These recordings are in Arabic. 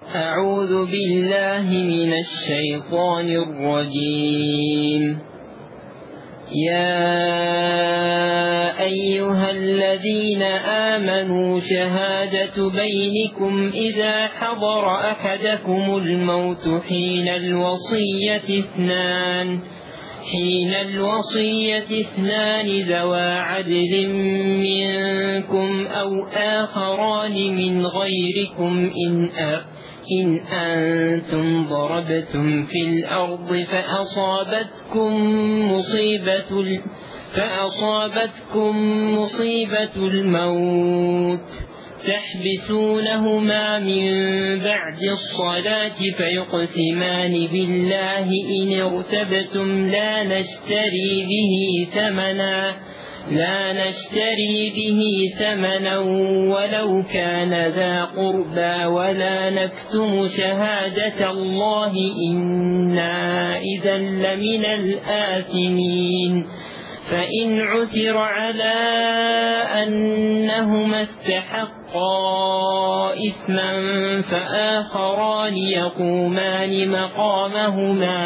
أعوذ بالله من الشيطان الرجيم. يا أيها الذين آمنوا شهادة بينكم إذا حضر أحدكم الموت حين الوصية اثنان ذوى عدل منكم أو آخران من غيركم إن أنتم ضربتم في الأرض فأصابتكم مصيبة الموت تحبسونهما من بعد الصلاة فيقسمان بالله إن ارتبتم لا نشتري به ثمنا ولو كان ذا قربى ولا نكتم شهادة الله إنا إذا لمن الآثمين. فإن عثر على أنهما استحقا إثما فآخران يقومان مقامهما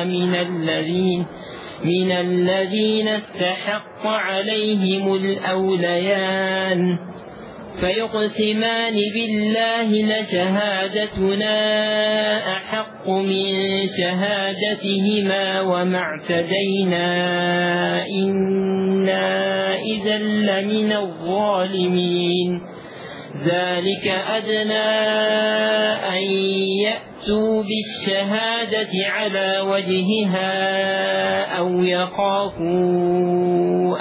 من الذين استحق عليهم الأوليان فيقسمان بالله لشهادتنا أحق من شهادتهما وما اعتدينا إنا إذا لمن الظالمين. ذلك أدنى أن يأتوا بالشهادة على وجهها أو يخافوا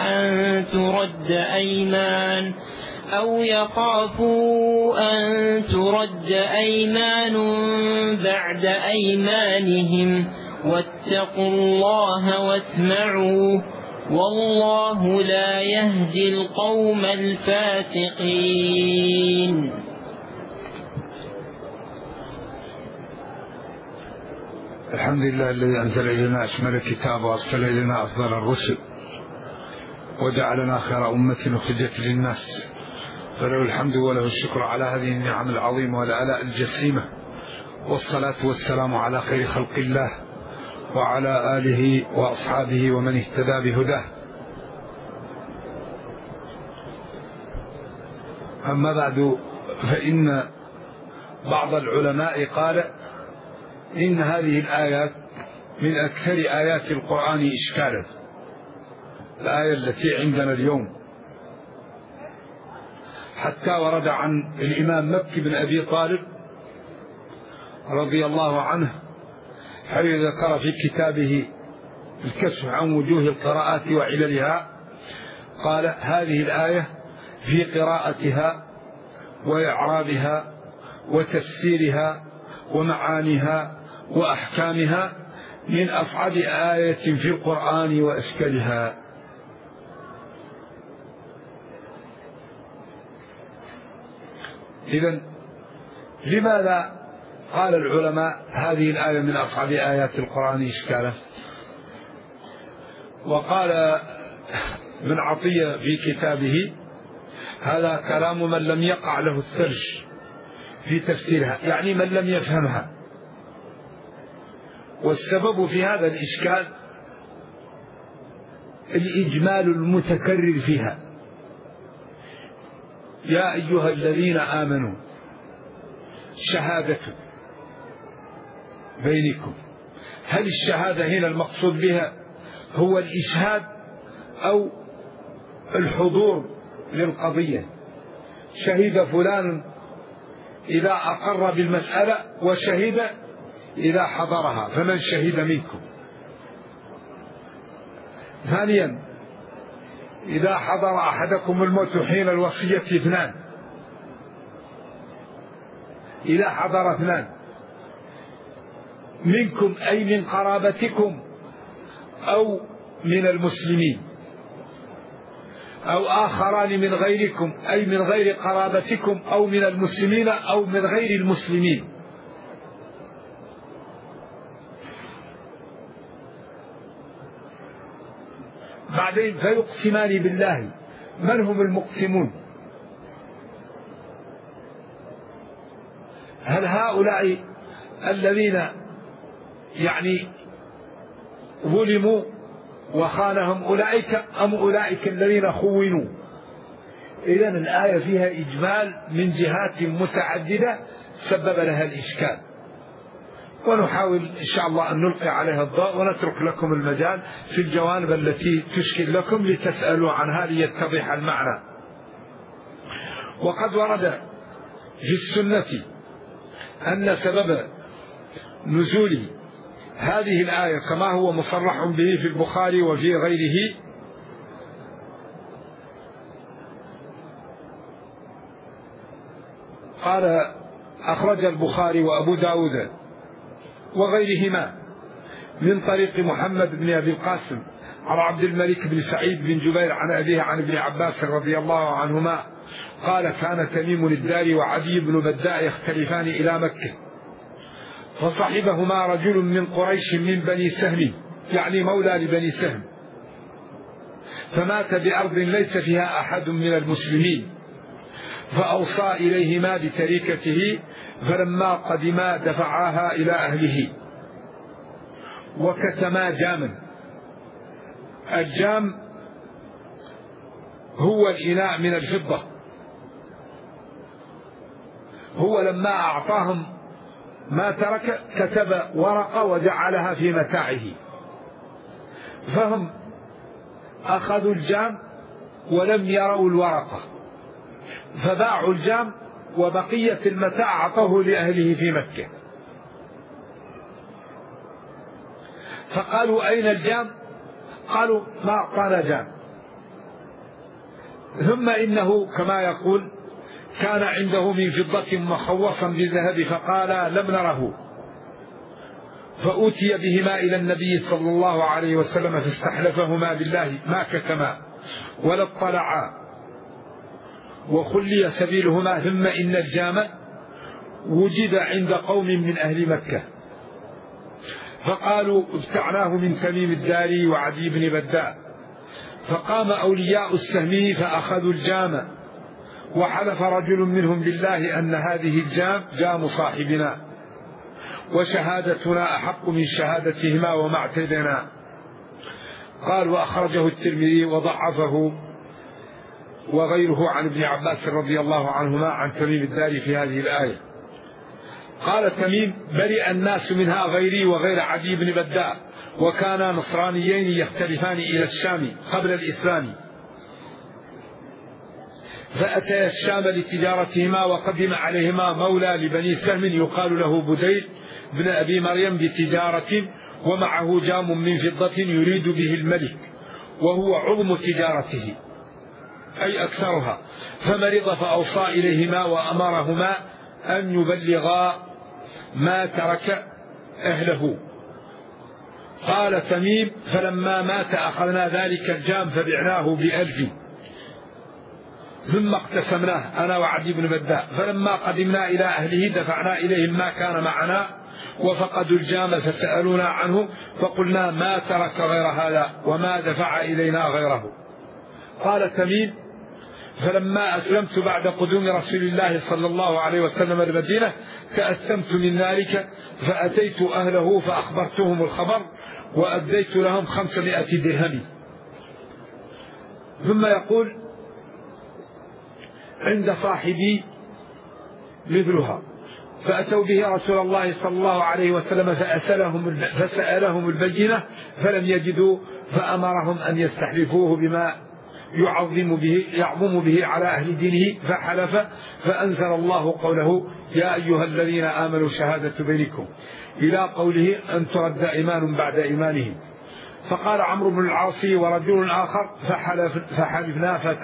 أن ترد أيمان بعد أيمانهم واتقوا الله واسمعوا والله لا يهدي القوم الفاسقين. الحمد لله الذي أنزل إلينا أشمل الكتاب وأرسل إلينا أفضل الرسل وجعلنا خير أمة أخرجت للناس، فله الحمد وله الشكر على هذه النعم العظيمة والآلاء الجسيمة، والصلاة والسلام على خير خلق الله وعلى آله وأصحابه ومن اهتدى بهداه. أما بعد، فإن بعض العلماء قال إن هذه الآيات من أكثر آيات القرآن إشكالا، الآية التي عندنا اليوم، حتى ورد عن الإمام مكي بن أبي طالب رضي الله عنه حيث ذكر في كتابه الكشف عن وجوه القراءات وعللها، قال هذه الآية في قراءتها وإعرابها وتفسيرها ومعانيها وأحكامها من أصعب آية في القرآن وأشكلها. إذن لماذا قال العلماء هذه الآية من أصعب آيات القرآن إشكالا؟ وقال ابن عطية في كتابه هذا كلام من لم يقع له السرج في تفسيرها، يعني من لم يفهمها. والسبب في هذا الإشكال الإجمال المتكرر فيها. يا أيها الذين آمنوا شهادة بينكم، هل الشهادة هنا المقصود بها هو الإشهاد أو الحضور للقضية؟ شهد فلان إذا أقر بالمسألة وشهد إذا حضرها، فمن شهد منكم؟ ثانيا، إذا حضر أحدكم الموت حين الوصية اثنان، إذا حضر اثنان منكم أي من قرابتكم أو من المسلمين، أو آخران من غيركم أي من غير قرابتكم أو من المسلمين أو من غير المسلمين. بعدين فيقسمان بالله. من هم المقسمون؟ هل هؤلاء الذين يعني ظلموا وخانهم أولئك أم أولئك الذين خونوا؟ إذن الآية فيها إجمال من جهات متعددة سبب لها الإشكال، ونحاول إن شاء الله أن نلقي عليها الضوء ونترك لكم المجال في الجوانب التي تشكل لكم لتسألوا عنها ليتضح المعنى. وقد ورد في السنة أن سبب نزول هذه الآية كما هو مصرح به في البخاري وفي غيره قال أخرج البخاري وأبو داود وغيرهما من طريق محمد بن أبي القاسم عن عبد الملك بن سعيد بن جبير عن أبيه عن ابن عباس رضي الله عنهما قال كان تميم الداري وعدي بن بداء يختلفان إلى مكة، فصحبهما رجل من قريش من بني سهم، يعني مولى لبني سهم، فمات بأرض ليس فيها أحد من المسلمين، فأوصى إليهما بتركته، فلما قدما دفعاها إلى أهله وكتما جاما. الجام هو الإناء من الفضة، هو لما أعطاهم ما ترك كتب ورقة وجعلها في متاعه، فهم أخذوا الجام ولم يروا الورقة فباعوا الجام وبقية المتاع أعطوه لأهله في مكة، فقالوا أين الجام؟ قالوا ما أعطانا جام. ثم إنه كما يقول كان عنده من فضة مخوصا بذهب فقال لم نره، فأوتي بهما إلى النبي صلى الله عليه وسلم فاستحلفهما بالله ما كتما ولا اطلعا وخلي سبيلهما، ثم إن الجام وجد عند قوم من أهل مكة فقالوا ابتعناه من تميم الداري وعدي بن بداء، فقام أولياء السهم فأخذوا الجام، وحلف رجل منهم بالله أن هذه الجام جام صاحبنا وشهادتنا أحق من شهادتهما وما اعتدنا. قال وأخرجه الترمذي وضعفه وغيره عن ابن عباس رضي الله عنهما عن تميم الداري في هذه الآية. قال تميم برئ الناس منها غيري وغير عدي بن بداء، وكانا نصرانيين يختلفان إلى الشام قبل الإسلام، فأتيا الشام لتجارتهما وقدم عليهما مولى لبني سهم يقال له بديل بن أبي مريم بتجارة، ومعه جام من فضة يريد به الملك وهو عظم تجارته أي أكثرها، فمرض فأوصى إليهما وأمرهما أن يبلغا ما ترك أهله. قال تميم فلما مات أخذنا ذلك الجام فبعناه ب1000، ثم اقتسمناه أنا وعدي بن بداء، فلما قدمنا إلى أهله دفعنا إليهم ما كان معنا وفقدوا الجام فسألونا عنه، فقلنا ما ترك غير هذا وما دفع إلينا غيره. قال تميم فلما أسلمت بعد قدوم رسول الله صلى الله عليه وسلم المدينة تأثمت من ذلك، فأتيت أهله فأخبرتهم الخبر وأديت لهم 500 درهم. ثم يقول عند صاحبي مثلها، فأتوا به رسول الله صلى الله عليه وسلم فسألهم البينة فلم يجدوا، فأمرهم أن يستحلفوه بما يعظم به على أهل دينه، فحلف، فأنزل الله قوله يا أيها الذين آمنوا شهادة بينكم إلى قوله أن ترد إيمان بعد إيمانهم. فقال عمرو بن العاص ورجل آخر فحلفنا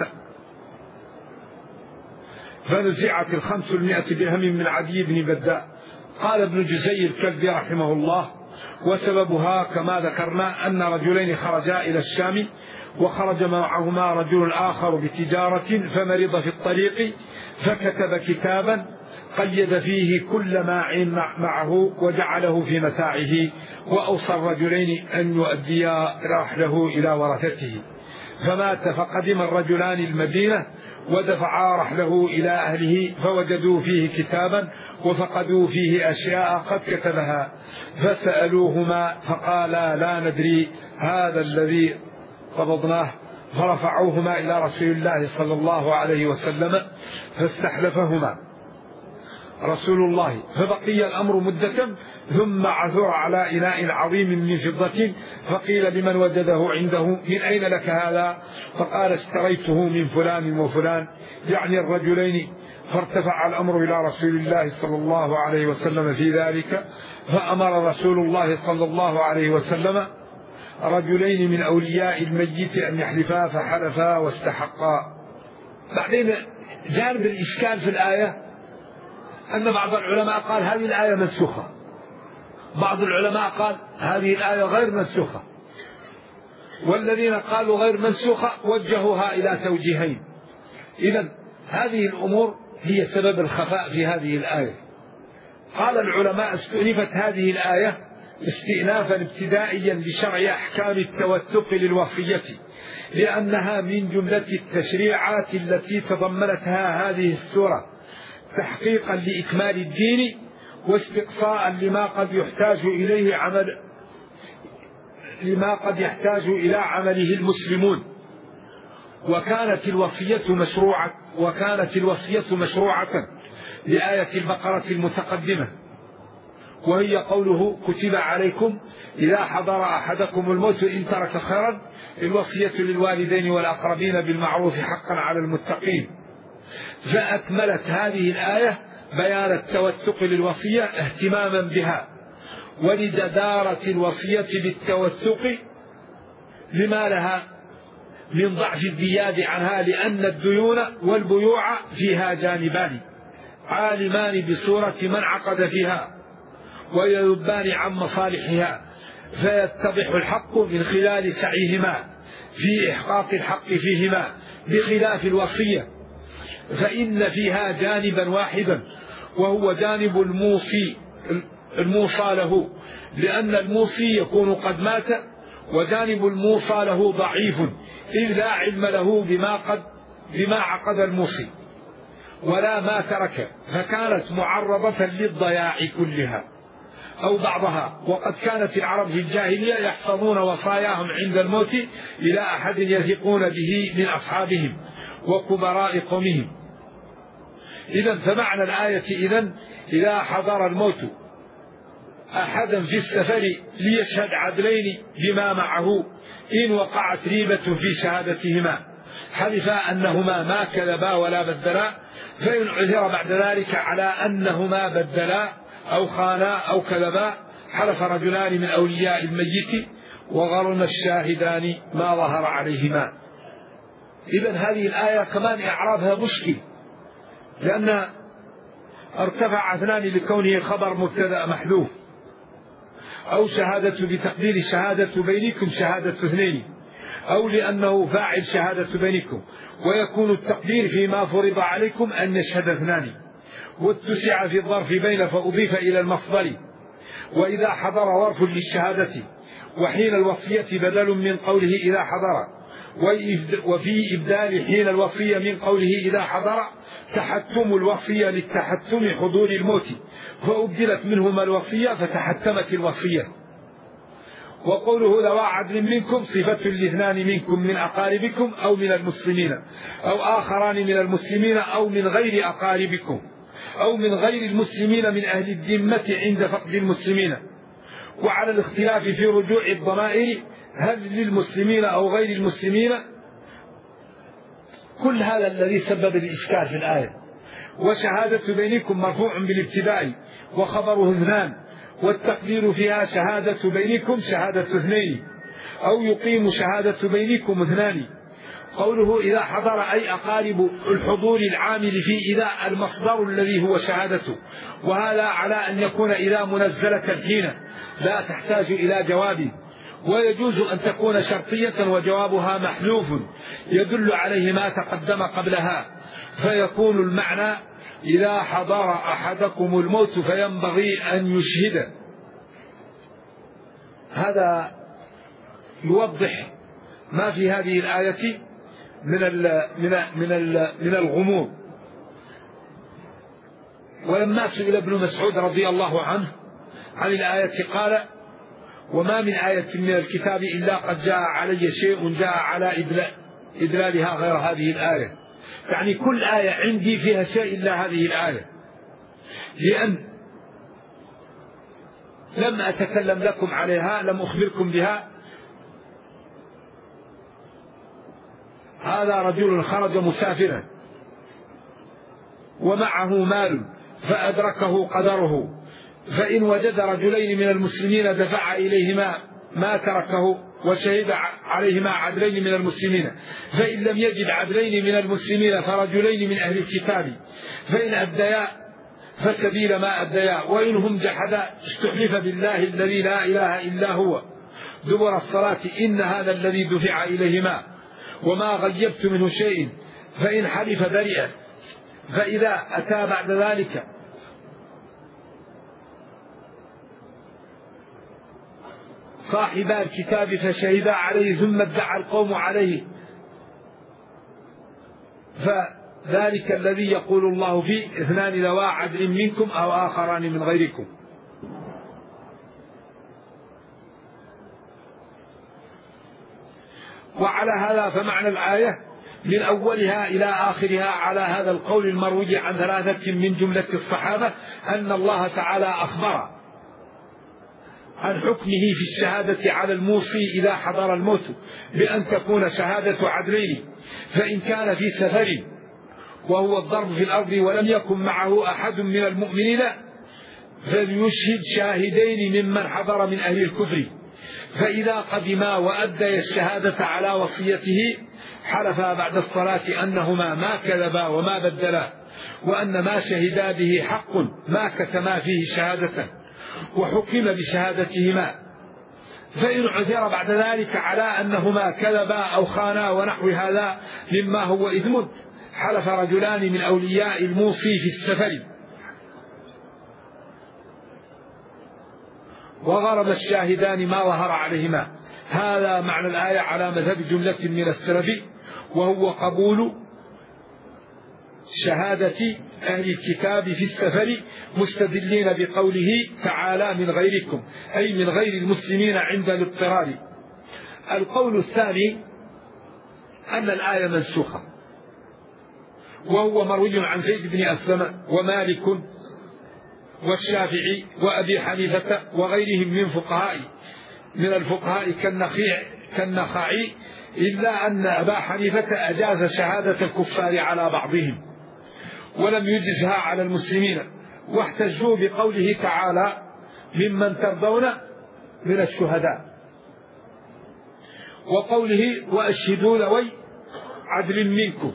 فنزعت 500 درهم من عدي بن بداء. قال ابن جزي الكلبي رحمه الله وسببها كما ذكرنا أن رجلين خرجا إلى الشام وخرج معهما رجل آخر بتجارة فمرض في الطريق، فكتب كتابا قيد فيه كل ما معه وجعله في متاعه، وأوصى الرجلين أن يؤديا رحله إلى ورثته، فمات فقدم الرجلان المدينة ودفعا رحله إلى أهله فوجدوا فيه كتابا وفقدوا فيه أشياء قد كتبها، فسألوهما فقالا لا ندري هذا الذي قبضناه، فرفعوهما إلى رسول الله صلى الله عليه وسلم فاستحلفهما رسول الله، فبقي الأمر مدة، ثم عثر على إناء عظيم من فضة، فقيل لمن وجده عنده من أين لك هذا؟ فقال اشتريته من فلان وفلان، يعني الرجلين. فارتفع الأمر إلى رسول الله صلى الله عليه وسلم في ذلك، فأمر رسول الله صلى الله عليه وسلم رجلين من أولياء الميت أن يحلفا، فحلفا واستحقا. بعدين جانب الإشكال في الآية أن بعض العلماء قال هذه الآية منسوخة، بعض العلماء قال هذه الآية غير منسوخة، والذين قالوا غير منسوخة وجهوها إلى توجيهين. إذن هذه الأمور هي سبب الخفاء في هذه الآية. قال العلماء استئنفت هذه الآية استئنافا ابتدائيا لشرع أحكام التوثق للوصية، لأنها من جملة التشريعات التي تضمنتها هذه السورة تحقيقا لإكمال الدين واستقصاء لما قد يحتاج إلى عمله المسلمون. وكانت الوصية مشروعة لآية البقرة المتقدمة، وهي قوله كتب عليكم إذا حضر أحدكم الموت إن ترك خيرا الوصية للوالدين والأقربين بالمعروف حقا على المتقين. فأكملت هذه الآية بيان التوثق للوصية اهتماما بها ولجدارة الوصية بالتوثق لما لها من ضعف الزياد عنها، لأن الديون والبيوع فيها جانبان عالمان بصورة من عقد فيها ويذبان عن مصالحها، فيتضح الحق من خلال سعيهما في إحقاق الحق فيهما، بخلاف الوصية فإن فيها جانبا واحدا وهو جانب الموصى له، لأن الموصي يكون قد مات، وجانب الموصى له ضعيف إذ لا علم له بما عقد الموصي ولا ما ترك، فكانت معرضة للضياع كلها أو بعضها. وقد كانت العرب في الجاهلية يحفظون وصاياهم عند الموت إلى أحد يثقون به من أصحابهم وكبراء قومهم. إذن فمعنى الآية إذا حضر الموت أحدا في السفر ليشهد عدلين بما معه إن وقعت ريبة في شهادتهما حلفا أنهما ما كذبا ولا بدلا، فإن عثر بعد ذلك على أنهما بدلا أو خانا أو كذبا حلف رجلان من أولياء الميت وغرن الشاهدان ما ظهر عليهما. إذن هذه الآية كمان إعرابها مشكل، لأن ارتفع اثنان لكونه خبر مبتدأ محذوف، أو شهادة بتقدير شهادة بينكم شهادة اثنين، أو لأنه فاعل شهادة بينكم، ويكون التقدير فيما فرض عليكم أن يشهد اثنان، واتسع في الظرف بين فأضيف إلى المصدر. وإذا حضر ظرف للشهادة، وحين الوصية بدل من قوله إذا حضر، وفي إبدال حين الوصية من قوله إذا حضر تحتم الوصية للتحتم حضور الموت، فأبدلت منهما الوصية فتحتمت الوصية. وقوله ذوى عدل منكم صفة لاثنان منكم من أقاربكم أو من المسلمين، أو آخران من المسلمين أو من غير أقاربكم أو من غير المسلمين من أهل الذمة عند فقد المسلمين. وعلى الاختلاف في رجوع الضمائر هل للمسلمين أو غير المسلمين، كل هذا الذي سبب الإشكال في الآية. وشهادة بينكم مرفوع بالابتداء وخبره اثنان، والتقدير فيها شهادة بينكم شهادة اثنين، أو يقيم شهادة بينكم اثنان. قوله إذا حضر أي أقارب الحضور العامل في إذا المصدر الذي هو شهادته، وهذا على أن يكون إذا منزلة حين لا تحتاج إلى جواب، ويجوز أن تكون شرطية وجوابها محذوف يدل عليه ما تقدم قبلها، فيكون المعنى إذا حضر أحدكم الموت فينبغي أن يشهد. هذا يوضح ما في هذه الآية من الغموض. ولما سئل ابن مسعود رضي الله عنه عن الآية قال: وما من آية من الكتاب إلا قد جاء علي شيء جاء على إدلالها غير هذه الآية. يعني كل آية عندي فيها شيء إلا هذه الآية، لأن لم أتكلم لكم عليها، لم أخبركم بها. هذا رجل خرج مسافرا ومعه مال فأدركه قدره، فإن وجد رجلين من المسلمين دفع إليهما ما تركه وشهد عليهما عدلين من المسلمين، فإن لم يجد عدلين من المسلمين فرجلين من أهل الكتاب، فإن أديا فسبيل ما أديا، وإنهم جحدا استحلف بالله الذي لا إله إلا هو دبر الصلاة إن هذا الذي دفع إليهما وما غيبت منه شيء، فإن حلف برئ. فإذا أتى بعد ذلك صاحبا الكتاب فشهدا عليه ثم ادعى القوم عليه، فذلك الذي يقول الله فيه: اثنان ذوا عدل منكم أو آخران من غيركم. وعلى هذا فمعنى الآية من أولها إلى آخرها على هذا القول المروي عن ثلاثة من جملة الصحابة أن الله تعالى أخبر عن حكمه في الشهادة على الموصي إذا حضر الموت بأن تكون شهادة عدلين، فإن كان في سفر وهو الضرب في الأرض ولم يكن معه أحد من المؤمنين فليشهد شاهدين ممن حضر من أهل الكفر، فإذا قدما وأدى الشهادة على وصيته حلفا بعد الصلاة أنهما ما كذبا وما بدلا، وأن ما شهدا به حق ما كتما فيه شهادة، وحكم بشهادتهما. فإن عثر بعد ذلك على أنهما كذبا أو خانا ونحو هذا مما هو إثم، حلف رجلان من أولياء الموصي في السفر وغرب الشاهدان ما ظهر عليهما. هذا معنى الآية على مذهب جملة من السلف، وهو قبول شهادة أهل الكتاب في السفر مستدلين بقوله تعالى: من غيركم، أي من غير المسلمين عند الاضطرار. القول الثاني أن الآية منسوخة، وهو مروي عن زيد بن أسلم ومالك والشافعي وأبي حنيفة وغيرهم من الفقهاء كالنخعي، إلا أن أبا حنيفة أجاز شهادة الكفار على بعضهم ولم يجزها على المسلمين، واحتجوا بقوله تعالى: ممن ترضون من الشهداء، وقوله: وأشهدوا ذوي عدل منكم.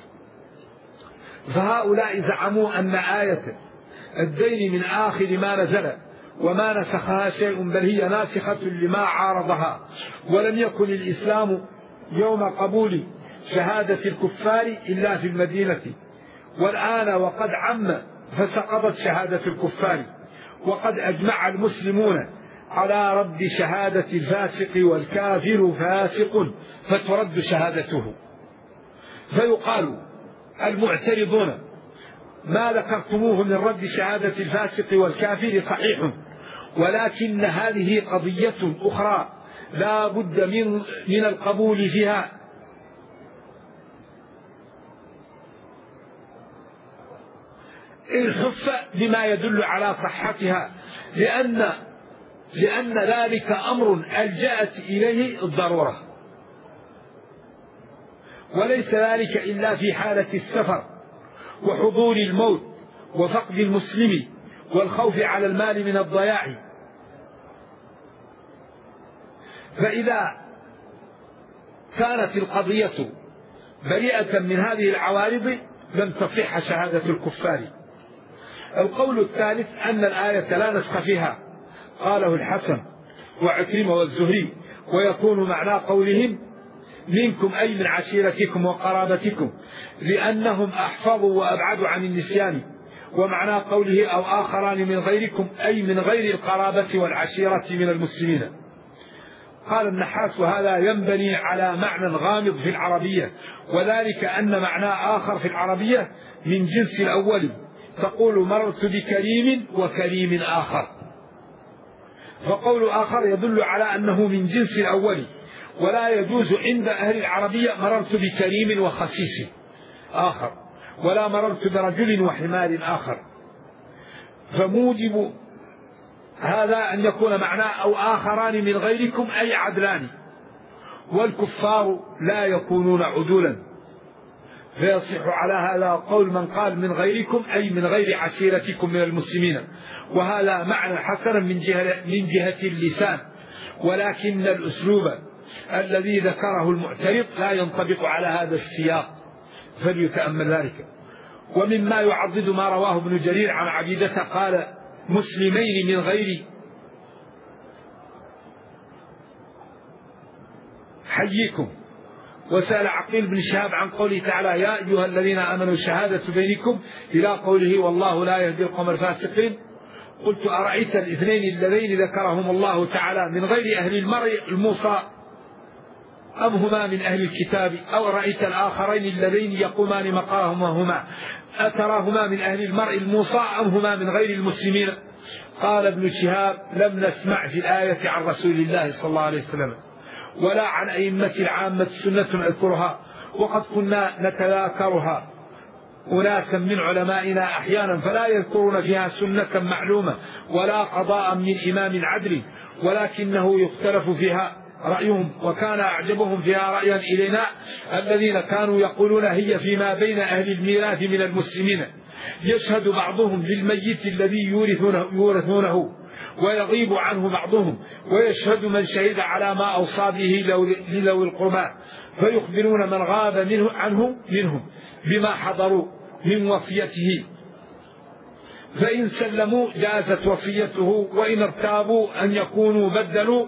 فهؤلاء زعموا أن آية الدين من آخر ما نزل وما نسخها شيء، بل هي ناسخة لما عارضها، ولم يكن الإسلام يوم قبول شهادة الكفار إلا في المدينة، والآن وقد عم فسقطت شهادة الكفار، وقد أجمع المسلمون على رد شهادة الفاسق، والكافر فاسق فترد شهادته. فيقال: المعترضون ما ذكرتموه من رد شهادة الفاسق والكافر صحيح، ولكن هذه قضية أخرى لا بد من القبول فيها، الحف بما يدل على صحتها، لأن ذلك أمر ألجأت إليه الضرورة، وليس ذلك إلا في حالة السفر وحضور الموت وفقد المسلم والخوف على المال من الضياع. فإذا كانت القضية بريئة من هذه العوارض لم تصح شهادة الكفار. القول الثالث أن الآية لا نسخ فيها، قاله الحسن وعكرمة والزهري، ويكون معنى قولهم منكم أي من عشيرتكم وقرابتكم، لأنهم أحفظوا وأبعدوا عن النسيان. ومعنى قوله أو آخران من غيركم أي من غير القرابة والعشيرة من المسلمين. قال النحاس: وهذا ينبني على معنى غامض في العربية، وذلك أن معناه آخر في العربية من جنس الأول، تقول مررت بكريم وكريم آخر، فقول آخر يدل على أنه من جنس الأول، ولا يجوز عند أهل العربية مررت بكريم وخسيس آخر، ولا مررت برجل وحمار آخر. فموجب هذا أن يكون معناه أو آخران من غيركم أي عدلان، والكفار لا يكونون عدولا، فيصح على هذا قول من قال من غيركم أي من غير عشيرتكم من المسلمين، وهذا معنى حسنا من جهة اللسان، ولكن الأسلوب الذي ذكره المعترض لا ينطبق على هذا السياق، فليتأمل ذلك. ومما يعضد ما رواه ابن جرير عن عبيدة قال: مسلمين من غير حيكم. وسأل عقيل بن شهاب عن قوله تعالى: يا أيها الذين آمنوا شهادة بينكم، إلى قوله: والله لا يهدي القوم الفاسقين. قلت: أرأيت الاثنين اللذين ذكرهم الله تعالى من غير أهل المرء الموصى أم هما من أهل الكتاب، أو رأيت الآخرين اللذين يقومان مقامهما أتراهما من أهل المرء الموصى أم هما من غير المسلمين؟ قال ابن شهاب: لم نسمع في الآية عن رسول الله صلى الله عليه وسلم ولا عن أئمة العامة سنة أذكرها، وقد كنا نتذاكرها أناسا من علمائنا أحيانا فلا يذكرون فيها سنة معلومة ولا قضاء من إمام عدل، ولكنه يختلف فيها رأيهم، وكان أعجبهم فيها رأيا إلينا الذين كانوا يقولون هي فيما بين أهل الميراث من المسلمين، يشهد بعضهم للميت الذي يورثونه ويغيب عنه بعضهم، ويشهد من شهد على ما أوصى به لذوي القربى، فيخبرون من غاب منهم بما حضروا من وصيته، فإن سلموا جازت وصيته، وإن ارتابوا أن يكونوا بدلوا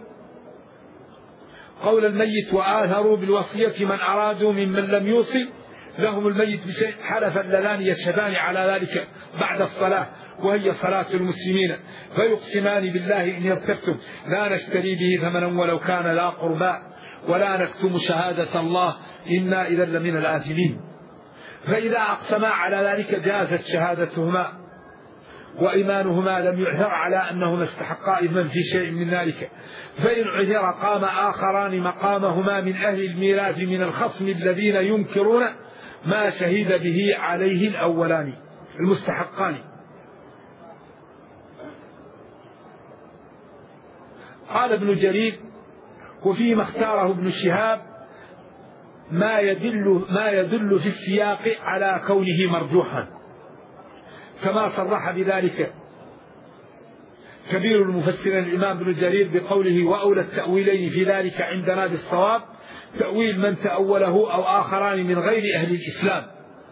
قول الميت وآثروا بالوصية من أرادوا ممن لم يوصي لهم الميت بشيء، حلف اللذان يشهدان على ذلك بعد الصلاة وهي صلاة المسلمين، فيقسمان بالله إن ارتبتم لا نشتري به ثمنا ولو كان لا قربا ولا نكتم شهادة الله إنا إذا لمن الآثمين. فإذا أقسما على ذلك جازت شهادتهما، وإيمانهما لم يعثر على أنهما استحقا إثما في شيء من ذلك. فإن عثر قام آخران مقامهما من أهل الميراث من الخصم الذين ينكرون ما شهد به عليه الأولان المستحقان. قال ابن جرير: وفيما اختاره ابن شهاب ما يدل في السياق على كونه مرجوحا، كما صرح بذلك كبير المفسرين الإمام ابن جرير بقوله: وأولى التأويلين في ذلك عندنا بالصواب تأويل من تأوله أو آخران من غير أهل الإسلام،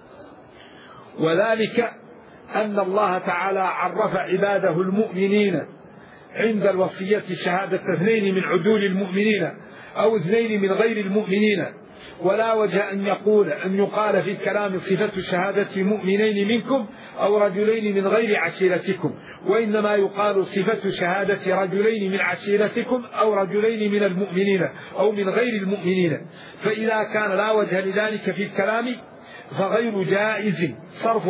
وذلك أن الله تعالى عرف عباده المؤمنين عند الوصية شهادة اثنين من عدول المؤمنين أو اثنين من غير المؤمنين، ولا وجه أن يقال في الكلام صفة شهادة مؤمنين منكم أو رجلين من غير عشيرتكم، وإنما يقال صفة شهادة رجلين من عشيرتكم أو رجلين من المؤمنين أو من غير المؤمنين. فإذا كان لا وجه لذلك في الكلام فغير جائز صرف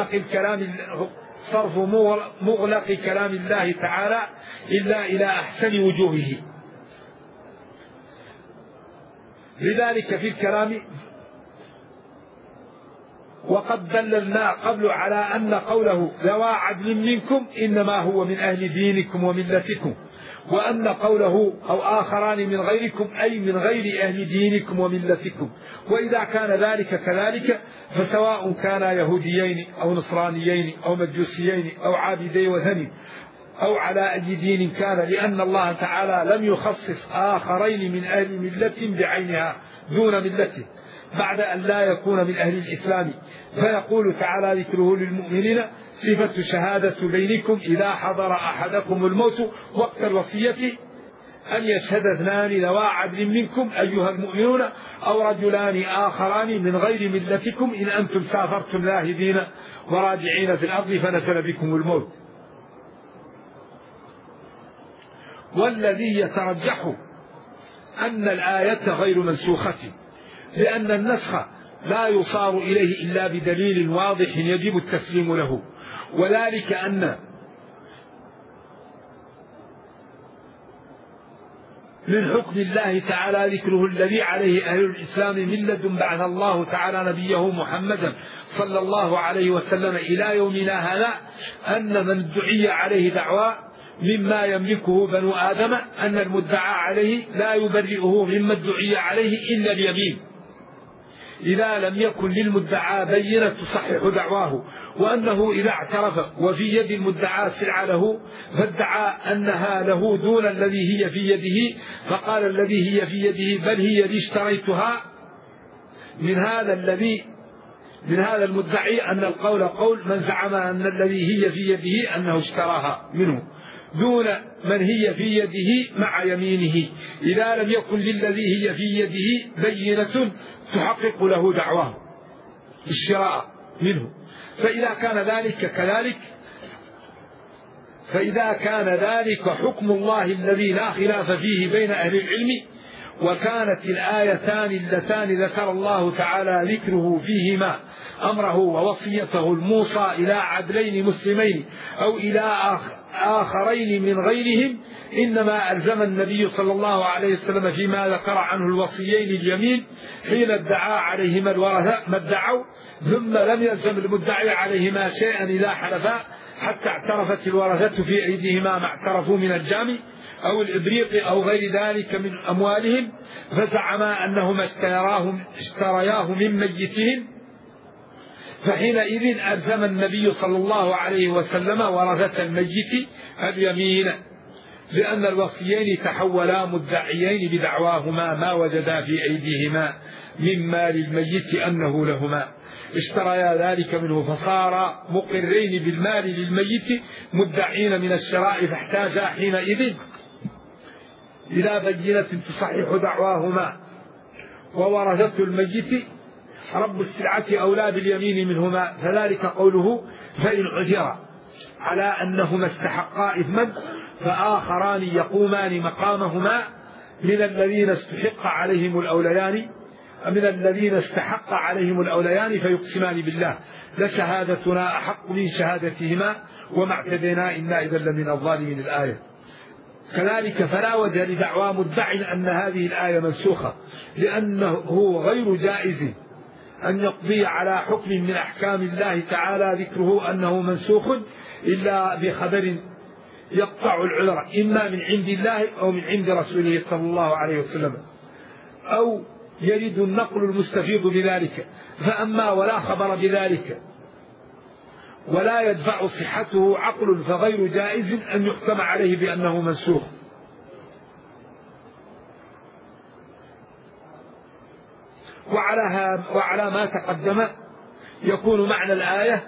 مغلق كلام الله تعالى إلا إلى أحسن وجوهه. لذلك في الكلام وقد دللنا قبل على أن قوله ذوى عدل منكم إنما هو من أهل دينكم وملتكم، وأن قوله أو آخران من غيركم أي من غير أهل دينكم وملتكم. وإذا كان ذلك كذلك فسواء كان يهوديين أو نصرانيين أو مجوسيين أو عابدي وثني أو على أي دين كان، لأن الله تعالى لم يخصص آخرين من أهل ملة بعينها دون ملته بعد أن لا يكون من أهل الإسلام. فيقول تعالى ذكره للمؤمنين: صفة شهادة بينكم إذا حضر أحدكم الموت وقت الوصية أن يشهد اثنان ذوى عدل منكم أيها المؤمنون أو رجلان آخران من غير ملتكم إن أنتم سافرتم لاهبين وراجعين في الأرض فنزل بكم الموت. والذي يترجح أن الآية غير منسوخة، لأن النسخ لا يصار إليه إلا بدليل واضح يجب التسليم له، وذلك أن من حكم الله تعالى ذكره الذي عليه أهل الإسلام من لدن بعث الله تعالى نبيه محمدا صلى الله عليه وسلم إلى يومنا هذا، أن من دعي عليه دعوى مما يملكه بنو آدم أن المدعى عليه لا يبرئه مما ادعي عليه إلا اليمين، إذا لم يكن للمدعى بينة تصحح دعواه، وأنه إذا اعترف وفي يد المدعى سلعة له فادعى أنها له دون الذي هي في يده، فقال الذي هي في يده بل هي التي اشتريتها من هذا المدعي أن القول قول من زعم أن الذي هي في يده أنه اشتراها منه دون من هي في يده مع يمينه، إذا لم يكن للذي هي في يده بينة تحقق له دعواه الشراء منه. فإذا كان ذلك حكم الله الذي لا خلاف فيه بين أهل العلم، وكانت الآيتان اللتان ذكر الله تعالى ذكره فيهما أمره ووصيته الموصى إلى عدلين مسلمين أو إلى آخرين من غيرهم، إنما ألزم النبي صلى الله عليه وسلم فيما ذكر عنه الوصيين اليمين حين ادعى عليهما الورثة ما ادعوا، ثم لم يلزم المدعي عليهما شيئا إذا حلفا حتى اعترفت الورثة في أيديهما ما اعترفوا من الجامع أو الإبريق أو غير ذلك من أموالهم، فزعما أنهما اشترياه من ميتهم، فحينئذ ألزم النبي صلى الله عليه وسلم ورثة الميت اليمين، لأن الوصيين تحولا مدعيين بدعواهما ما وجدا في أيديهما من مال الميت أنه لهما، اشتريا ذلك منه فصار مقرين بالمال للميت مدعين من الشراء، فاحتاجا حينئذ إلى بينة تصحح دعواهما، وورثة الميت رب السلعة أولى باليمين منهما، فذلك قوله فإن عثر على أنهما استحقا إثما فآخران يقومان مقامهما من الذين استحق عليهم الأوليان فيقسمان بالله لشهادتنا أحق من شهادتهما وما اعتدينا إنا إذا لمن الظالمين الآية. كذلك فلا وجه لدعوى مدع أن هذه الآية منسوخة، لأنه غير جائز أن يقضي على حكم من أحكام الله تعالى ذكره أنه منسوخ إلا بخبر يقطع العذر إما من عند الله أو من عند رسوله صلى الله عليه وسلم، أو يرد النقل المستفيض بذلك، فأما ولا خبر بذلك ولا يدفع صحته عقل فغير جائز أن يحكم عليه بأنه منسوخ. وعلى ما تقدم يكون معنى الآية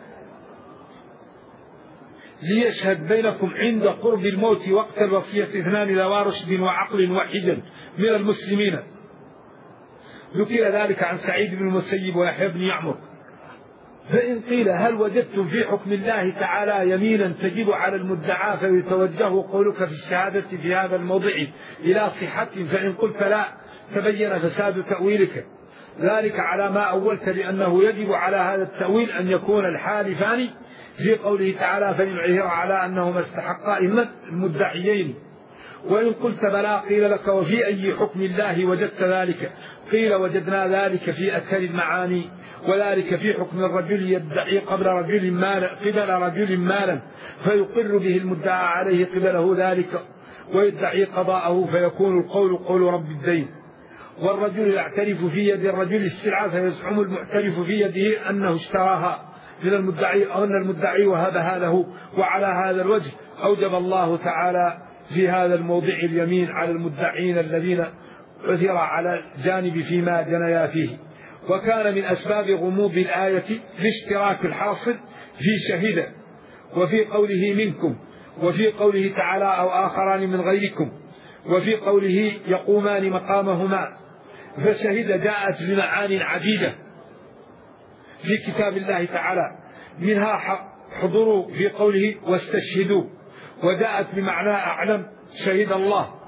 ليشهد بينكم عند قرب الموت وقت الوصية اثنان ذوى رشد وعقل واحدا من المسلمين. ذكر ذلك عن سعيد بن المسيب ويحيى بن يعمر. فإن قيل هل وجدتم في حكم الله تعالى يمينا تجب على المدعى فيتوجه قولك في الشهادة في هذا الموضع إلى صحة، فإن قلت لا تبين فساد تأويلك ذلك على ما أولت، لأنه يجب على هذا التأويل أن يكون الحالفان في قوله تعالى فإن عثر على أنهما استحقا إثما المدعيين. وإن قلت بلى قيل لك وفي أي حكم الله وجدت ذلك؟ قيل وجدنا ذلك في أكثر المعاني، وذلك في حكم الرجل يدعي قبل رجل مالا فيقر به المدعى عليه قبله ذلك ويدعي قضاءه، فيكون القول قول رب الدين. والرجل يعترف في يد الرجل السلعة فيزعم المعترف في يده أنه اشتراها من المدعي أو أن المدعي وهبها له، وعلى هذا الوجه أوجب الله تعالى في هذا الموضع اليمين على المدعين الذين عثر على الجانب فيما جنيا فيه. وكان من أسباب غموض الآية الاشتراك الحاصل في شهد، وفي قوله منكم، وفي قوله تعالى أو آخران من غيركم، وفي قوله يقومان مقامهما. فشهد جاءت بمعان عديدة في كتاب الله تعالى، منها حضور في قوله واستشهدوا، وجاءت بمعنى أعلم شهد الله،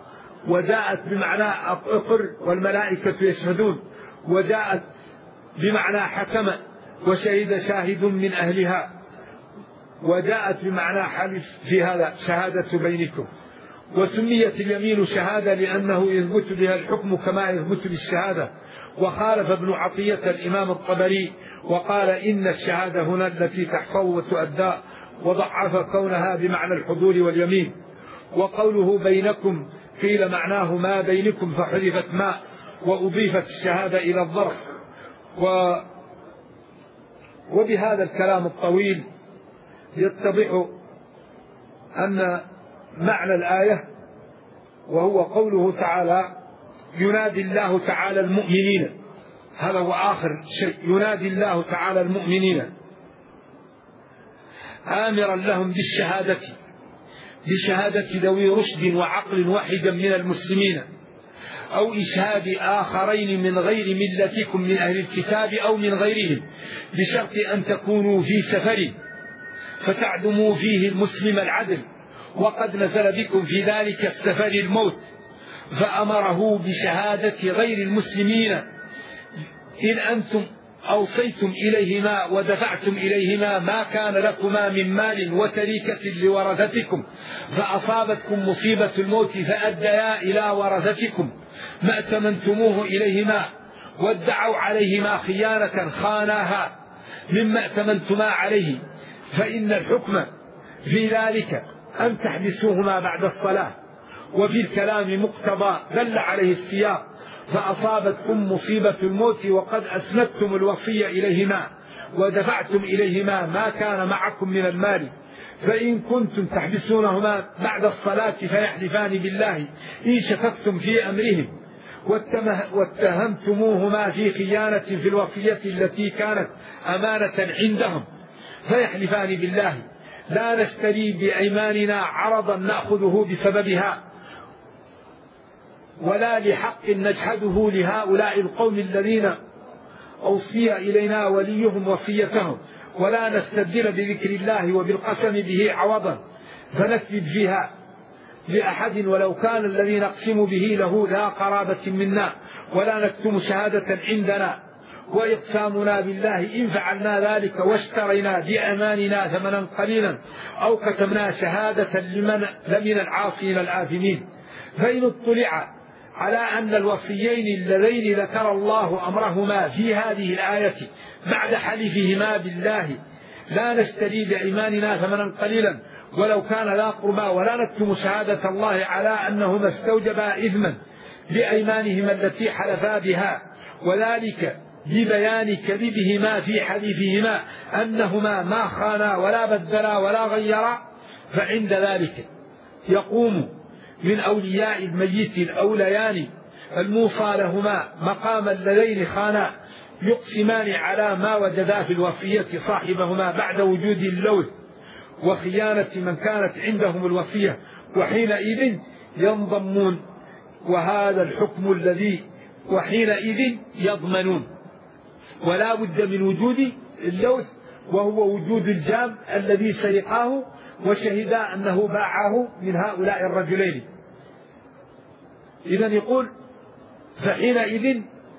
وجاءت بمعنى أقر والملائكة يشهدون، وجاءت بمعنى حكم وشهد شاهد من أهلها، وجاءت بمعنى حلف في هذا شهادة بينكم. وسميت اليمين شهادة لأنه يثبت بها الحكم كما يثبت بالشهادة. وخالف ابن عطية الإمام الطبري وقال إن الشهادة هنا التي تحفظ وتؤدى، وضعف كونها بمعنى الحضور واليمين. وقوله بينكم قيل معناه ما بينكم فحذفت ما وأضيفت الشهادة إلى الظرف. وبهذا الكلام الطويل يتضح أن معنى الآية، وهو قوله تعالى ينادي الله تعالى المؤمنين. هذا هو آخر شيء، ينادي الله تعالى المؤمنين آمرا لهم بشهادة ذوي رشد وعقل واحدا من المسلمين، أو إشهاد آخرين من غير ملتكم من أهل الكتاب أو من غيرهم، بشرط أن تكونوا في سفر فتعدموا فيه المسلم العدل، وقد نزل بكم في ذلك السفر الموت، فأمره بشهادة غير المسلمين إن أنتم أوصيتم إليهما ودفعتم إليهما ما كان لكما من مال وتركة لورثتكم، فأصابتكم مصيبة الموت فأديا إلى ورثتكم ما ائتمنتموه إليهما، وادعوا عليهما خيانة خاناها مما ائتمنتما عليه، فإن الحكم في ذلك أن تحبسوهما بعد الصلاة. وفي الكلام مقتضى دل عليه السياق، فأصابتكم مصيبة الموت وقد أسندتم الوصية إليهما ودفعتم إليهما ما كان معكم من المال، فإن كنتم تحبسونهما بعد الصلاة فيحلفان بالله إن شككتم في أمرهم واتهمتموهما في خيانة في الوصية التي كانت أمانة عندهم، فيحلفان بالله لا نشتري بأيماننا عرضا نأخذه بسببها، ولا لحق نجحده لهؤلاء القوم الذين أوصي إلينا وليهم وصيتهم، ولا نستبدل بذكر الله وبالقسم به عوضا فنكذب فيها لأحد ولو كان الذي نقسم به له ذا قرابة منا، ولا نكتم شهادة عندنا، وإقسامنا بالله إن فعلنا ذلك واشترينا بأماننا ثمنا قليلا أو كتمنا شهادة لمن العاصين الآثمين. فإن اطلع على أن الوصيين اللذين ذكر الله أمرهما في هذه الآية بعد حلفهما بالله لا نشتري بأيماننا ثمنا قليلا ولو كان ذا قربى، ولا نكتم شهادة الله على أنهما استوجبا إثما بأيمانهما التي حلفا بها، وذلك ببيان كذبهما في حلفهما أنهما ما خانا ولا بدلا ولا غيرا، فعند ذلك يقوم من أولياء الميت الأوليان الموصى لهما مقام اللذين خانا يقسمان على ما وجدا في الوصية صاحبهما بعد وجود اللوث وخيانة من كانت عندهم الوصية، وحينئذ ينضمون، وهذا الحكم الذي وحينئذ يضمنون، ولا بد من وجود اللوث وهو وجود الجام الذي سرقاه وشهد أنه باعه من هؤلاء الرجلين. إذن يقول فحينئذ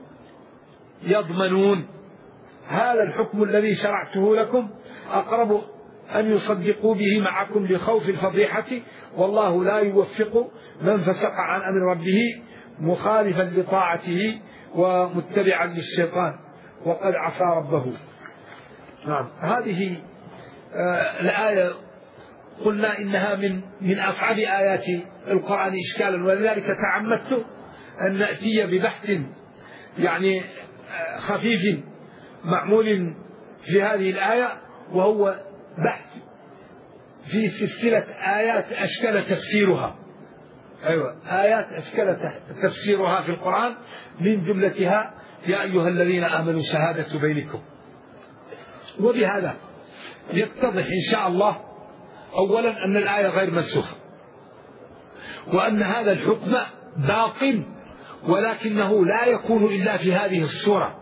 يضمنون. هذا الحكم الذي شرعته لكم أقرب أن يصدقوا به معكم لخوف الفضيحة، والله لا يوفق من فسق عن أمر ربه مخالفا لطاعته ومتبعا للشيطان وقد عصى ربه. نعم، هذه الآية قلنا إنها من أصعب آيات القرآن إشكالا، ولذلك تعمدت أن نأتي ببحث يعني خفيف معمول في هذه الآية، وهو بحث في سلسلة آيات أشكال تفسيرها. آيات أشكال تفسيرها في القرآن، من جملتها يا أيها الذين آمنوا شهادة بينكم. وبهذا يتضح إن شاء الله أولا أن الآية غير منسوخة، وأن هذا الحكم باق ولكنه لا يكون إلا في هذه الصورة،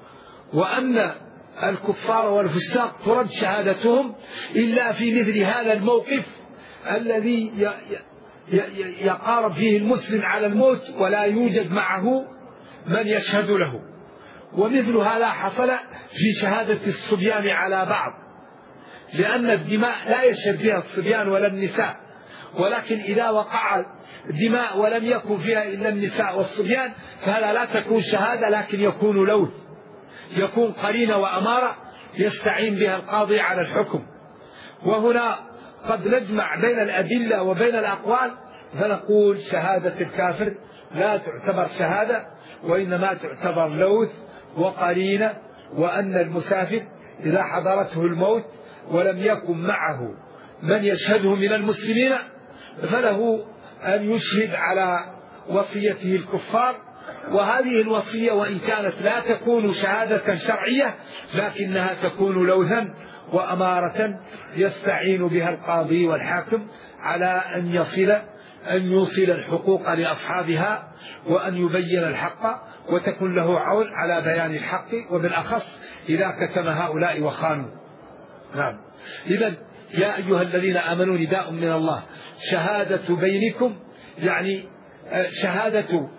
وأن الكفار والفساق ترد شهادتهم إلا في مثل هذا الموقف الذي يقارب فيه المسلم على الموت ولا يوجد معه من يشهد له. ومثل هذا حصل في شهادة الصبيان على بعض، لأن الدماء لا يشهد فيها الصبيان ولا النساء، ولكن إذا وقع دماء ولم يكن فيها إلا النساء والصبيان فهذا لا تكون شهادة، لكن يكون لوث، يكون قرينة وأمارة يستعين بها القاضي على الحكم. وهنا قد نجمع بين الأدلة وبين الأقوال فنقول شهادة الكافر لا تعتبر شهادة، وإنما تعتبر لوث وقرينة، وأن المسافر إذا حضرته الموت ولم يكن معه من يشهده من المسلمين فله أن يشهد على وصيته الكفار. وهذه الوصية وإن كانت لا تكون شهادة شرعية لكنها تكون لوثا وأمارة يستعين بها القاضي والحاكم على أن يوصل الحقوق لأصحابها وأن يبين الحق وتكون له عون على بيان الحق، وبالأخص إذا كتم هؤلاء وخانوا. نعم. إذن يا أيها الذين آمنوا نداء من الله شهادة بينكم، يعني شهادة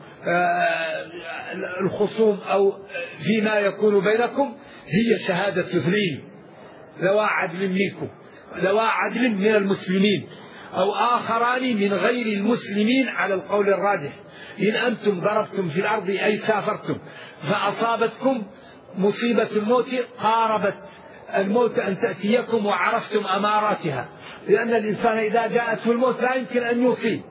الخصوم أو فيما يكون بينكم هي شهادة اثنين ذوى عدل منكم، ذوى عدل من المسلمين أو آخران من غير المسلمين على القول الراجح. إن أنتم ضربتم في الأرض أي سافرتم فأصابتكم مصيبة الموت قاربت الموت أن تأتيكم وعرفتم أماراتها، لأن الإنسان إذا جاءته الموت لا يمكن أن يصيب.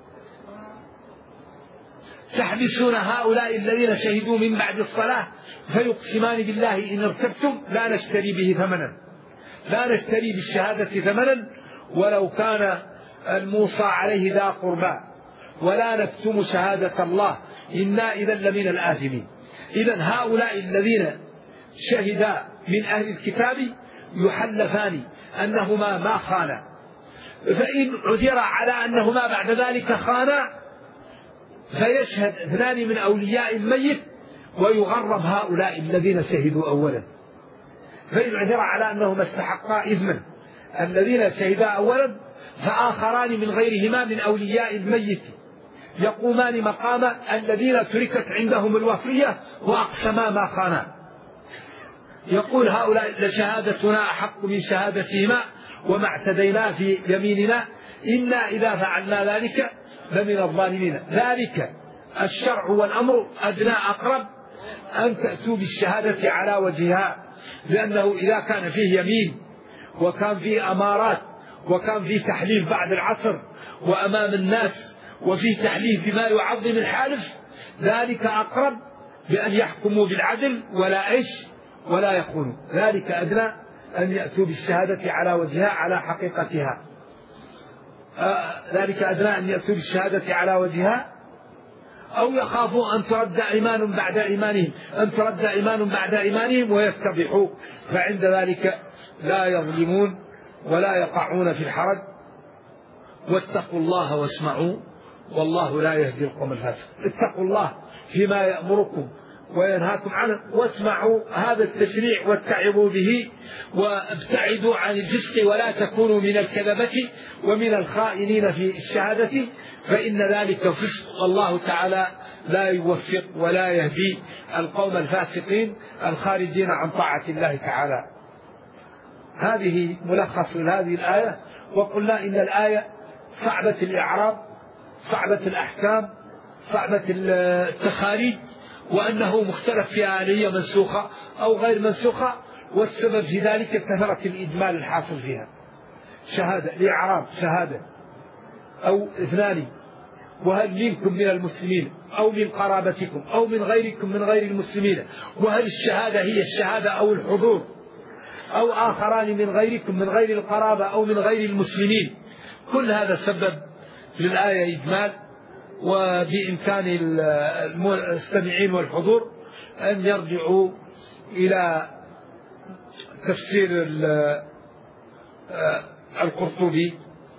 تحبسون هؤلاء الذين شهدوا من بعد الصلاة فيقسمان بالله إن ارتبتم لا نشتري به ثمنا، لا نشتري بالشهادة ثمنا ولو كان الموصى عليه ذا قربى، ولا نكتم شهادة الله إنا إذا لمن الآثمين. إذن هؤلاء الذين شهدا من أهل الكتاب يحلفان أنهما ما خانا، فإن عثر على أنهما بعد ذلك خانا فيشهد اثنان من أولياء الميت ويغرب هؤلاء الذين شهدوا أولا. فإن عثر على أنهما استحقا إثما الذين شهدا أولا فآخران من غيرهما من أولياء الميت يقومان مقام الذين تركت عندهم الوصية وأقسما ما خانا. يقول هؤلاء لشهادتنا أحق من شهادتهما وما اعتدينا في يميننا إنا إذا فعلنا ذلك لمن الظالمين. ذلك الشرع والأمر أدنى أقرب أن تأتوا بالشهادة على وجهها، لأنه إذا كان فيه يمين وكان فيه أمارات وكان فيه تحليف بعد العصر وأمام الناس وفيه تحليف بما يعظم الحالف ذلك أقرب بأن يحكموا بالعدل ولا يخونوا. ذلك أدنى أن يأتوا بالشهادة على وجهها على حقيقتها. ذلك أدنى أن يأتوا بالشهادة على وجهها أو يخافوا أن ترد إيمان بعد إيمانهم ويفتضحوا، فعند ذلك لا يظلمون ولا يقعون في الحرج. واتقوا الله واسمعوا والله لا يهدي القوم الفاسقين. اتقوا الله فيما يأمركم وينهاكم عنه واسمعوا هذا التشريع واتعظوا به وابتعدوا عن الفسق ولا تكونوا من الكذبة ومن الخائنين في الشهادة فإن ذلك فسق، والله تعالى لا يوفق ولا يهدي القوم الفاسقين الخارجين عن طاعة الله تعالى. هذه ملخص هذه الآية. وقلنا إن الآية صعبة الإعراب، صعبة الأحكام، صعبة التخاريج، وأنه مختلف فيها هل هي منسوخة أو غير منسوخة، والسبب في ذلك كثرة الإجمال الحاصل فيها. شهادة الإعراب شهادة أو اثنان، وهل منكم من المسلمين أو من قرابتكم أو من غيركم من غير المسلمين، وهل الشهادة هي الشهادة أو الحضور، أو آخران من غيركم من غير القرابة أو من غير المسلمين. كل هذا سبب للآية إجمال، وبإمكان المستمعين والحضور أن يرجعوا إلى تفسير القرطبي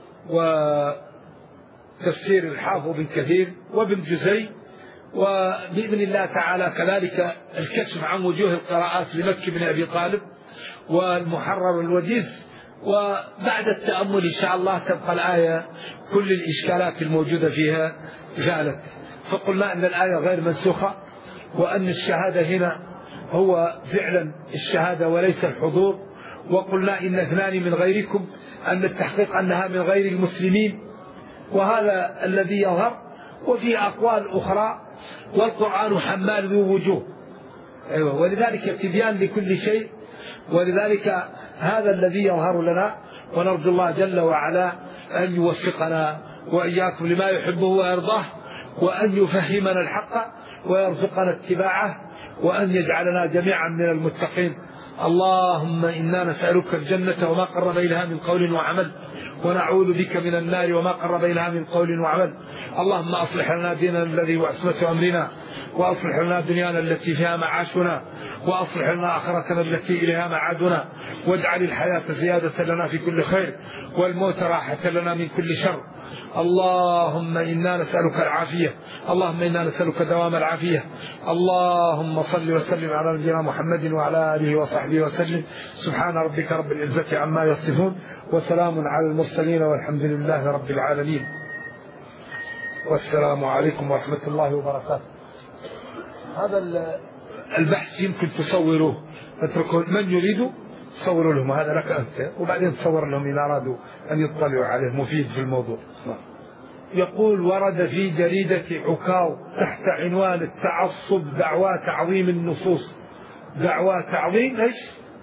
وتفسير الحافظ بن كثير وابن جزي، وبإذن الله تعالى كذلك الكشف عن وجوه القراءات لمكي بن أبي طالب والمحرر الوجيز وبعد التأمل إن شاء الله تبقى الآية كل الإشكالات الموجودة فيها زالت. فقلنا أن الآية غير منسوخة، وأن الشهادة هنا هو فعلا الشهادة وليس الحضور. وقلنا إن اثنان من غيركم، أن التحقيق أنها من غير المسلمين، وهذا الذي يظهر. وفي أقوال أخرى والقرآن حمال ذو وجوه، ولذلك تبيان لكل شيء، ولذلك هذا الذي يظهر لنا. ونرجو الله جل وعلا أن يوفقنا وإياكم لما يحبه ويرضاه، وأن يفهمنا الحق ويرزقنا اتباعه، وأن يجعلنا جميعا من المتقين. اللهم إنا نسألك الجنة وما قرب إليها من قول وعمل، ونعوذ بك من النار وما قرب إليها من قول وعمل. اللهم أصلح لنا ديننا الذي هو عصمة أمرنا، وأصلح لنا دنيانا التي فيها معاشنا، وأصلح لنا آخرتنا التي إليها معادنا، واجعل الحياة زيادة لنا في كل خير، والموت راحة لنا من كل شر. اللهم إنا نسألك العافية، اللهم إنا نسألك دوام العافية. اللهم صل وسلم على نبينا محمد وعلى آله وصحبه وسلم. سبحان ربك رب العزة عما يصفون، وسلام على المرسلين، والحمد لله رب العالمين. والسلام عليكم ورحمة الله وبركاته. هذا البحث يمكن تصوروه، اتركوا من يريد تصوروا لهم، هذا لك أنت، وبعدين تصور لهم إن أرادوا أن يطلعوا عليه، مفيد في الموضوع. يقول: ورد في جريدة عكاظ تحت عنوان التعصب دعوى تعظيم النصوص. دعوى تعظيم إيش؟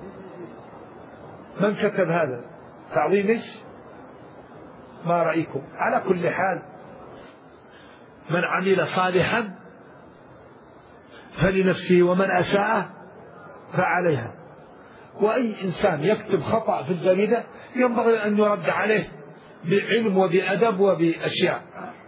من كتب هذا؟ تعظيم إيش؟ ما رأيكم؟ على كل حال، من عمل صالحا فلنفسه ومن أساء فعليها. وأي إنسان يكتب خطأ في الجريدة ينبغي أن يرد عليه بعلم وبأدب وبأشياء.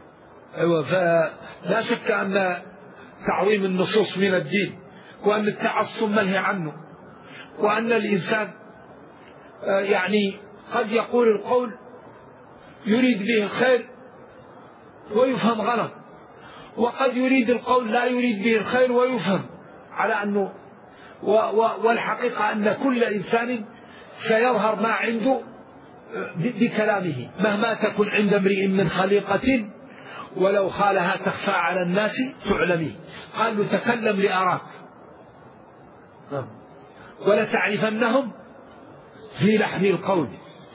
فلا شك أن تعظيم النصوص من الدين، وأن التعصب منهي عنه، وأن الإنسان يعني قد يقول القول يريد به الخير ويفهم غلط، وقد يريد القول لا يريد به الخير ويفهم على أنه والحقيقة أن كل إنسان سيظهر ما عنده بكلامه، مهما تكن عند امرئ من خليقة ولو خالها تخفى على الناس تعلمي. قال له: تكلم لأراك ولتعرفنهم في لحن القول.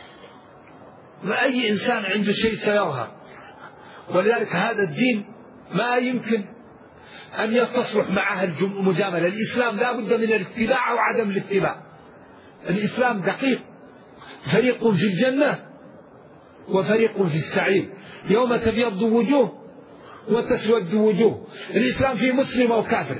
وأي إنسان عنده شيء سيظهر. ولذلك هذا الدين ما يمكن أن يتصلح معها المجاملة. الإسلام لا بد من الاتباع أو عدم الاتباع. الإسلام دقيق، فريق في الجنة وفريق في السعير، يوم تبيض وجوه وتسود وجوه. الإسلام فيه مسلم وكافر،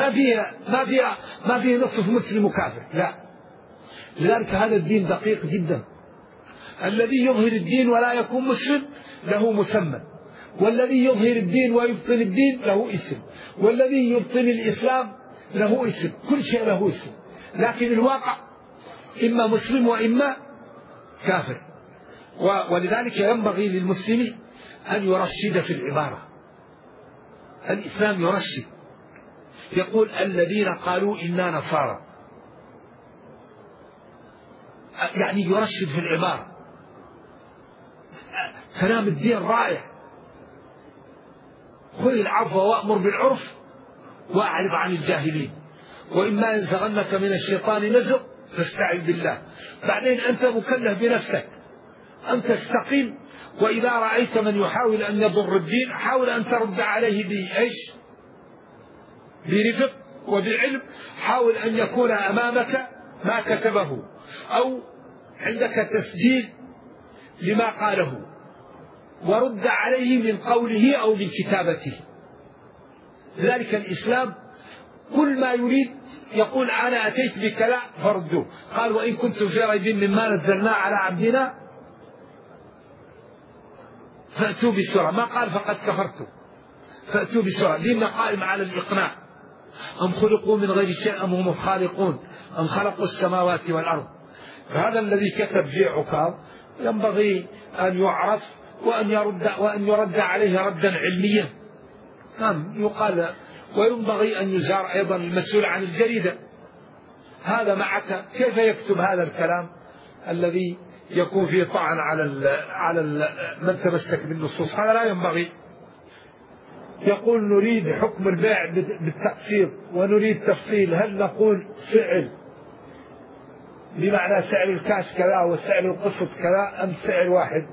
ما فيه نصف مسلم وكافر، لا. لذلك هذا الدين دقيق جدا. الذي يظهر الدين ولا يكون مسلم له مسمى، والذي يظهر الدين ويبطل الدين له اسم، والذي يبطل الإسلام له اسم. كل شيء له اسم، لكن الواقع إما مسلم وإما كافر. ولذلك ينبغي للمسلم أن يرشد في العبارة. الإسلام يرشد، يقول: الذين قالوا إنا نصارى، يعني يرشد في العبارة. كلام الدين رائع: خذ العفو وأمر بالعرف وأعرض عن الجاهلين، وإما ينزغنك من الشيطان نزغ فاستعذ بالله. بعدين أنت مكلف بنفسك أن تستقيم، وإذا رأيت من يحاول أن يضر الدين حاول أن ترد عليه بإيش؟ برفق وبعلم. حاول أن يكون أمامك ما كتبه أو عندك تسجيل لما قاله، ورد عليه من قوله أو من كتابته. لذلك الإسلام كل ما يريد يقول: أنا أتيت بكلام فردوه. قال: وإن كنتم في ريب مما نزلنا على عبدنا فأتوا بسورة. ما قال فقد كفرتم، فأتوا بسورة، لأن قائم على الإقناع. أم خلقوا من غير شيء أم هم الخالقون أم خلقوا السماوات والأرض. فهذا الذي كتب في عكاظ ينبغي أن يعرف وأن يرد عليه ردا علميا. نعم، يقال. وينبغي أن يزار أيضا المسؤول عن الجريدة. هذا معك كيف يكتب هذا الكلام الذي يكون فيه طعن على من تمسك بالنصوص، هذا لا ينبغي. يقول نريد حكم البيع بالتقسيط ونريد تفصيل، هل نقول سعر بمعنى سعر الكاش كذا وسعر القسط كذا أم سعر واحد؟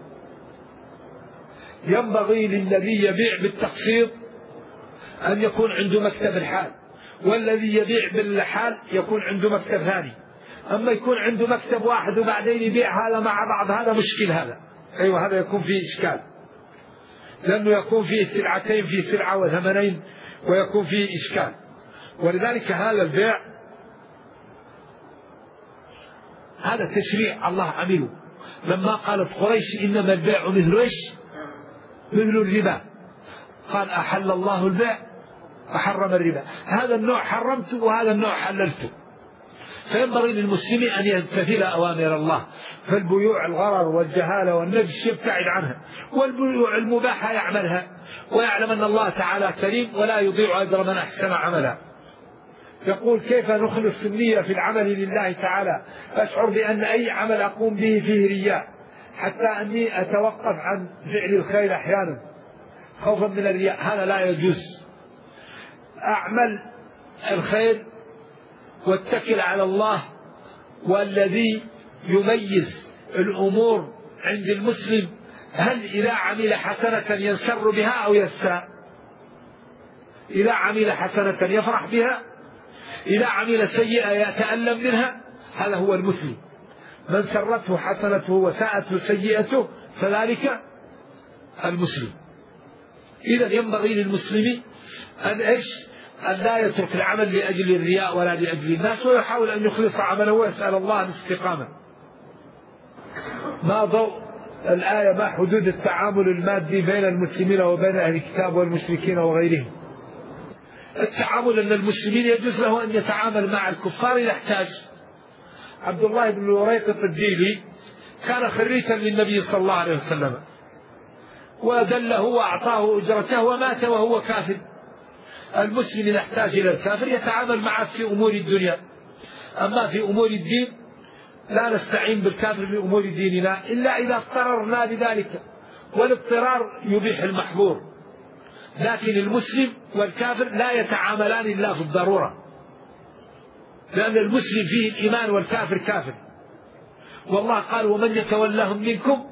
ينبغي للذي يبيع بالتقسيط أن يكون عنده مكتب الحال، والذي يبيع بالحال يكون عنده مكتب ثاني. أما يكون عنده مكتب واحد وبعدين يبيع هذا مع بعض، هذا مشكل. هذا أيوة، هذا يكون فيه إشكال، لأنه يكون فيه سلعتين في سلعة وثمنين ويكون فيه إشكال. ولذلك هذا البيع هذا تشريع الله عمله لما قالت قريش إنما البيع مثل إيش؟ مثل الربا. قال أحل الله البيع وحرم الربا، هذا النوع حرمته وهذا النوع حللته. فينبغي للمسلم أن يمتثل أوامر الله، فالبيوع الغرر والجهالة والنجش يبتعد عنها، والبيوع المباحة يعملها، ويعلم أن الله تعالى كريم ولا يضيع أجر من أحسن عملا. يقول كيف نخلص النية في العمل لله تعالى؟ أشعر بأن أي عمل أقوم به فيه رياء، حتى أني أتوقف عن فعل الخير أحيانا خوفا من الرياء، هذا لا يجوز. أعمل الخير واتكل على الله. والذي يميز الأمور عند المسلم هل إذا عمل حسنة ينسر بها أو يساء؟ إذا عمل حسنة يفرح بها، إذا عمل سيئة يتألم منها، هذا هو المسلم. من سرته حسنته وساءته سيئته فذلك المسلم. إذا ينبغي للمسلم أن لا يترك العمل لأجل الرياء ولا لأجل الناس، ويحاول أن يخلص عمله ويسأل الله الاستقامة. ما ضوء الآية؟ ما حدود التعامل المادي بين المسلمين وبين أهل الكتاب والمشركين وغيرهم؟ التعامل أن المسلمين يجوز له أن يتعامل مع الكفار إذا احتاج. عبد الله بن وريقط الديلي كان خريتا للنبي صلى الله عليه وسلم، ودله وأعطاه أجرته ومات وهو كافر. المسلم إذا احتاج إلى الكافر يتعامل معه في أمور الدنيا، أما في أمور الدين لا نستعين بالكافر في أمور ديننا إلا إذا اضطررنا بذلك، والاضطرار يبيح المحظور. لكن المسلم والكافر لا يتعاملان إلا في الضرورة، لأن المسلم فيه الإيمان والكافر كافر. والله قال ومن يتولهم منكم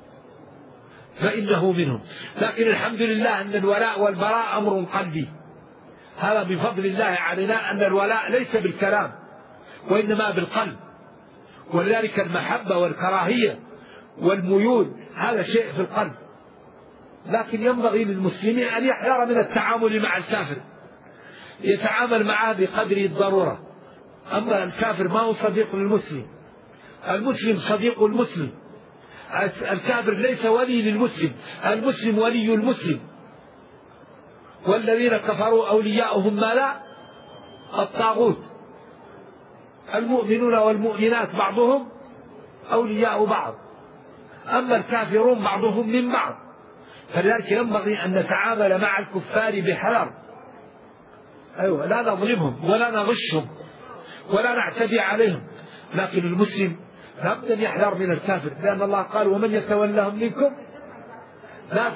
فإنه منهم. لكن الحمد لله أن الولاء والبراء أمر قلبي، هذا بفضل الله علينا، أن الولاء ليس بالكلام وإنما بالقلب. ولذلك المحبة والكراهية والميول هذا شيء في القلب. لكن ينبغي للمسلمين أن يحذر من التعامل مع الكافر، يتعامل معه بقدر الضرورة. أما الكافر ما هو صديق للمسلم، المسلم صديق المسلم، الكافر ليس ولي للمسلم، المسلم ولي المسلم. والذين كفروا أولياؤهم ما لا الطاغوت، المؤمنون والمؤمنات بعضهم أولياء بعض، أما الكافرون بعضهم من بعض. فلذلك ينبغي أن نتعامل مع الكفار بحذر، أيوة، لا نظلمهم ولا نغشهم ولا نعتدي عليهم. لكن المسلم لابد أن يحذر من الكافر، لأن الله قال ومن يتولهم منكم لا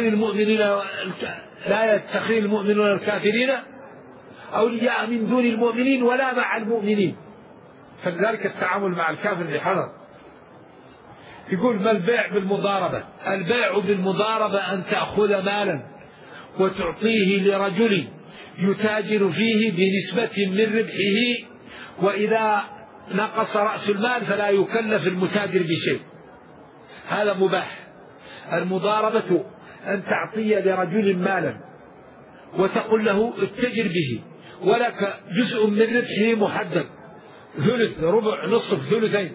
يتخذ المؤمنون الكافرين أولياء من دون المؤمنين ولا مع المؤمنين. فلذلك التعامل مع الكافر بحذر. يقول ما البيع بالمضاربة؟ البيع بالمضاربة أن تأخذ مالا وتعطيه لرجل يتاجر فيه بنسبة من ربحه، وإذا نقص رأس المال فلا يكلف المتاجر بشيء، هذا مباح. المضاربة أن تعطي لرجل مالا وتقول له اتجر به، ولك جزء من ربحه محدد، ثلث، ربع، نصف، ثلثين.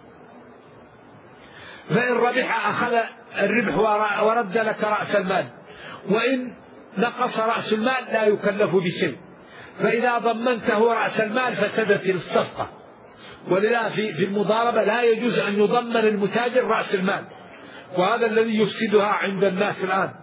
فإن ربح أخذ الربح ورد لك رأس المال، وإن نقص رأس المال لا يكلف بشيء. فإذا ضمنته رأس المال فسدت الصفقة. ولذا في المضاربة لا يجوز أن يضمن المتاجر رأس المال، وهذا الذي يفسدها عند الناس الآن.